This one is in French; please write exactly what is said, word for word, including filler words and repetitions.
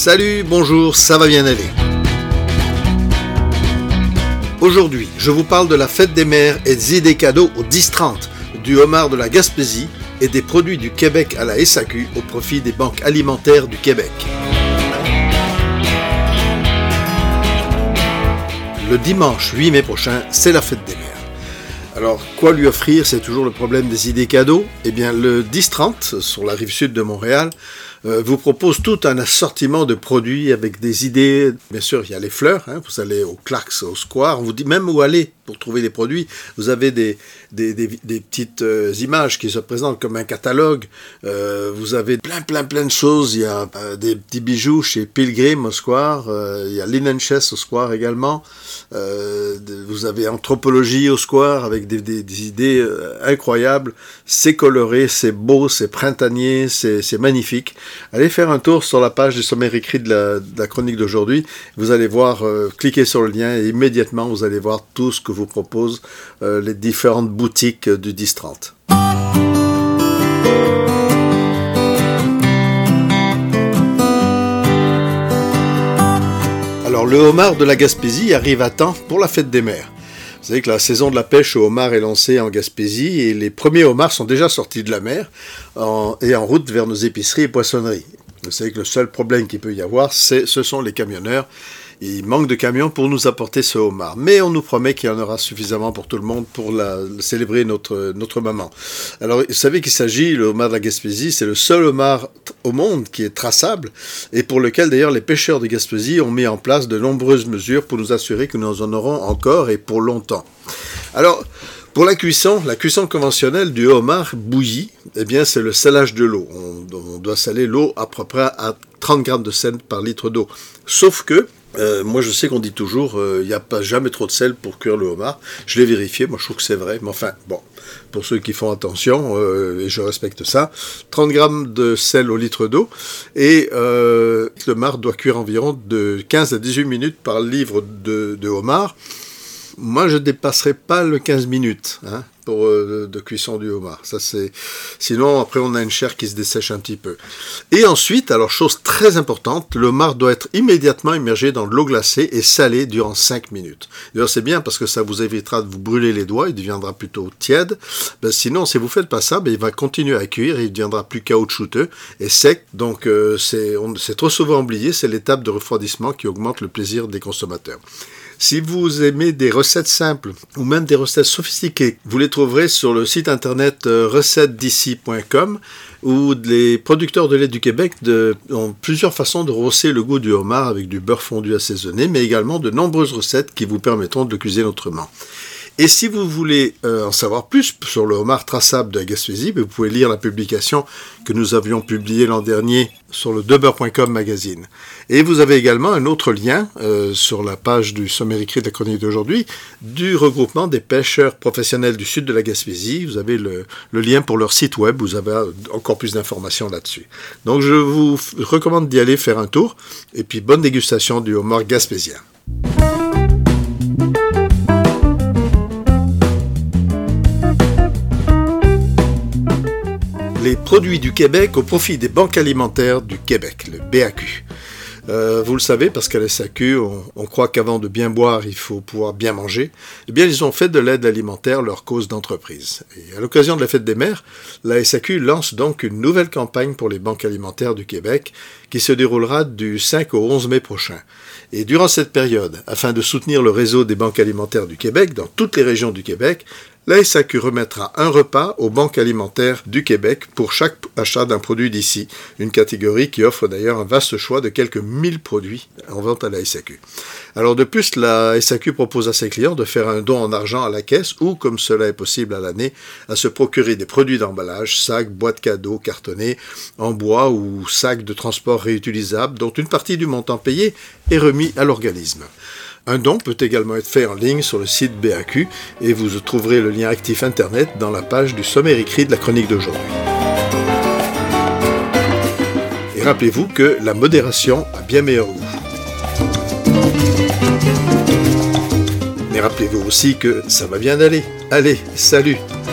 Salut, bonjour, ça va bien aller. Aujourd'hui, je vous parle de la fête des mères et des idées cadeaux au dix trente, du homard de la Gaspésie et des produits du Québec à la S A Q au profit des banques alimentaires du Québec. Le dimanche huit mai prochain, c'est la fête des mères. Alors, quoi lui offrir, c'est toujours le problème des idées cadeaux. Eh bien, le dix trente, sur la rive sud de Montréal, euh, vous propose tout un assortiment de produits avec des idées. Bien sûr, il y a les fleurs, hein, vous allez au Clarks, au Square, on vous dit même où aller pour trouver les produits. Vous avez des, des, des, des petites euh, images qui se présentent comme un catalogue. Euh, vous avez plein, plein, plein de choses. Il y a euh, des petits bijoux chez Pilgrim au Square. Euh, il y a Linen Chest au Square également. Euh, vous avez Anthropologie au Square avec des, des, des idées euh, incroyables. C'est coloré, c'est beau, c'est printanier, c'est, c'est magnifique. Allez faire un tour sur la page du sommaire écrit de la, de la chronique d'aujourd'hui. Vous allez voir, euh, cliquez sur le lien et immédiatement vous allez voir tout ce que vous propose euh, les différentes boutiques euh, du dix trente. Alors le homard de la Gaspésie arrive à temps pour la fête des mères. Vous savez que la saison de la pêche au homard est lancée en Gaspésie et les premiers homards sont déjà sortis de la mer en, et en route vers nos épiceries et poissonneries. Vous savez que le seul problème qu'il peut y avoir, c'est, ce sont les camionneurs. Il manque de camions pour nous apporter ce homard. Mais on nous promet qu'il y en aura suffisamment pour tout le monde pour la, célébrer notre, notre maman. Alors, vous savez qu'il s'agit, le homard de la Gaspésie, c'est le seul homard au monde qui est traçable et pour lequel d'ailleurs les pêcheurs de Gaspésie ont mis en place de nombreuses mesures pour nous assurer que nous en aurons encore et pour longtemps. Alors, pour la cuisson, la cuisson conventionnelle du homard bouilli, eh bien, c'est le salage de l'eau. On, on doit saler l'eau à peu près à trente grammes de sel par litre d'eau. Sauf que, Euh, moi je sais qu'on dit toujours il euh, n'y a pas jamais trop de sel pour cuire le homard. Je l'ai vérifié, moi je trouve que c'est vrai, mais enfin bon, pour ceux qui font attention, euh, et je respecte ça, trente grammes de sel au litre d'eau, et euh, le homard doit cuire environ de quinze à dix-huit minutes par livre de, de homard. Moi je ne dépasserai pas le quinze minutes hein, pour, euh, de cuisson du homard. Ça, c'est... Sinon, après, on a une chair qui se dessèche un petit peu. Et ensuite, alors chose très importante, le homard doit être immédiatement immergé dans de l'eau glacée et salé durant cinq minutes. D'ailleurs, c'est bien parce que ça vous évitera de vous brûler les doigts, il deviendra plutôt tiède. Ben, sinon, si vous ne faites pas ça, ben, il va continuer à cuire et il deviendra plus caoutchouteux et sec. Donc, euh, c'est, on, c'est trop souvent oublié, c'est l'étape de refroidissement qui augmente le plaisir des consommateurs. Si vous aimez des recettes simples ou même des recettes sophistiquées, vous les trouverez sur le site internet euh, recettes d'ici point com où les producteurs de lait du Québec de, ont plusieurs façons de rehausser le goût du homard avec du beurre fondu assaisonné, mais également de nombreuses recettes qui vous permettront de le cuisiner autrement. Et si vous voulez euh, en savoir plus sur le homard traçable de la Gaspésie, vous pouvez lire la publication que nous avions publiée l'an dernier sur le deux beurre point com magazine. Et vous avez également un autre lien euh, sur la page du sommaire écrit de la chronique d'aujourd'hui du regroupement des pêcheurs professionnels du sud de la Gaspésie. Vous avez le, le lien pour leur site web, vous avez encore plus d'informations là-dessus. Donc je vous f- recommande d'y aller faire un tour et puis bonne dégustation du homard gaspésien. Les produits du Québec au profit des banques alimentaires du Québec, le B A Q. Euh, vous le savez, parce qu'à la S A Q, on, on croit qu'avant de bien boire, il faut pouvoir bien manger. Eh bien, ils ont fait de l'aide alimentaire leur cause d'entreprise. Et à l'occasion de la fête des mères, la S A Q lance donc une nouvelle campagne pour les banques alimentaires du Québec qui se déroulera du cinq au onze mai prochain. Et durant cette période, afin de soutenir le réseau des banques alimentaires du Québec dans toutes les régions du Québec, la S A Q remettra un repas aux banques alimentaires du Québec pour chaque achat d'un produit d'ici, une catégorie qui offre d'ailleurs un vaste choix de quelques mille produits en vente à la S A Q. Alors de plus, la S A Q propose à ses clients de faire un don en argent à la caisse ou, comme cela est possible à l'année, à se procurer des produits d'emballage, sacs, boîtes cadeaux, cartonnés, en bois ou sacs de transport réutilisables, dont une partie du montant payé est remis à l'organisme. Un don peut également être fait en ligne sur le site B A Q et vous trouverez le lien actif internet dans la page du sommaire écrit de la chronique d'aujourd'hui. Et rappelez-vous que la modération a bien meilleur goût. Mais rappelez-vous aussi que ça va bien aller. Allez, salut!